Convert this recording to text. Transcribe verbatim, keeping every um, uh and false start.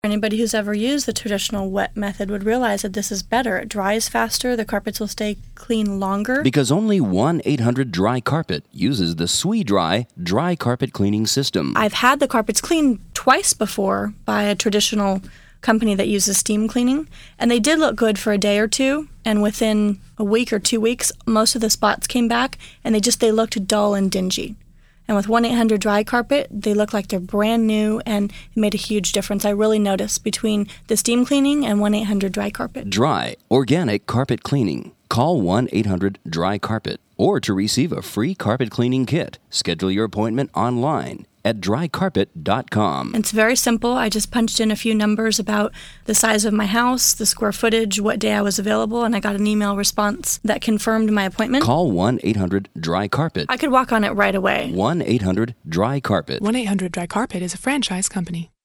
Anybody who's ever used the traditional wet method would realize that this is better. It dries faster, the carpets will stay clean longer. Because only one eight hundred dry carpet uses the Sui-Dry dry carpet cleaning system. I've had the carpets cleaned twice before by a traditional company that uses steam cleaning, and they did look good for a day or two, and within a week or two weeks, most of the spots came back, and they just they looked dull and dingy. And with one eight hundred dry carpet, they look like they're brand new, and it made a huge difference. I really noticed between the steam cleaning and one eight hundred dry carpet. Dry, organic carpet cleaning. Call one eight hundred dry carpet, or to receive a free carpet cleaning kit, schedule your appointment online at dry carpet dot com. It's very simple. I just punched in a few numbers about the size of my house, the square footage, what day I was available, and I got an email response that confirmed my appointment. Call one eight hundred dry carpet. I could walk on it right away. one eight hundred dry carpet. one eight hundred dry carpet is a franchise company.